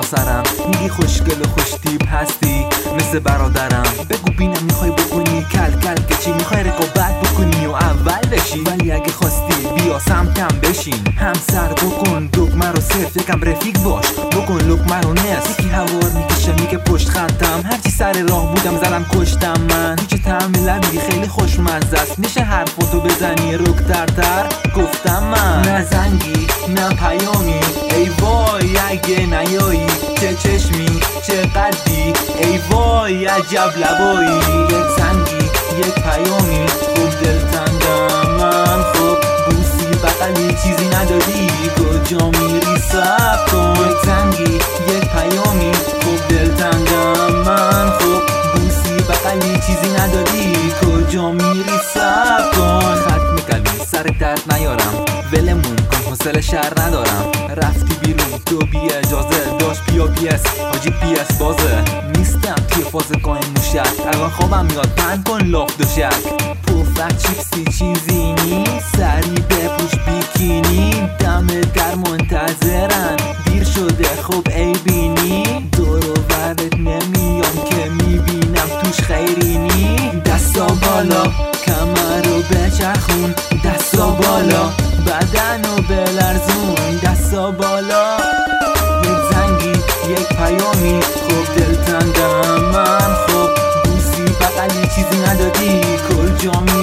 سرم، میگی خوشگل و خوش تیپ هستی مثل برادرم. بگو بینم میخوای بکنی کل کل که چی، میخوای رقابت بکنی و اول بشی، ولی اگه خواستی بیا سمتم بشین. همسر بکن دگمه رو صرف، یکم رفیق باش بکن لقمه رو نصف. یکی هوار میکشه میگه پشت خطم، هرچی سر راه بودم زدم کشتم من. هیچ طعم لبی خیلی خوشمزه است، میشه حرفاتو بزنی رکترتر. گفتم من نه زنگی نه پیامی، ای وای اگه نیایی. چه چشمی چه قدی، ای وای عجب لبایی. یک زنگی یک پیامی، خوب دلتنگم من. خب بوسی بغلی چیزی نداری، کجا میری صبر کن. یک زنگی یک پیامی، خوب دلتنگم من. خب بوسی بغلی چیزی نداری، کجا میری صبر کن. خط میکلی سر درد نیارم، ولمون کن حوصله شهر ندارم. رفتی بیرون تو بی اجازه، داشت پیا پیس حاجی پیس بازه. نیستم توی فاز قایم موشک، الان خوابم میاد پند کن لاف دوشک. پفک چیپسی چیزی نیست، سری بپوش بیکینی. دم در منتظرن دیر شده خب ای بینی. دور و برت نمیام که میبینم توش خیری نی. دستا بالا کمر رو بچرخون، دستا بالا بدن رو بلرزون، دستا بالا. یک زنگی یک پیامی، خوب دلتنگم من. خب بوسی بغلی چیزی ندادی، کجا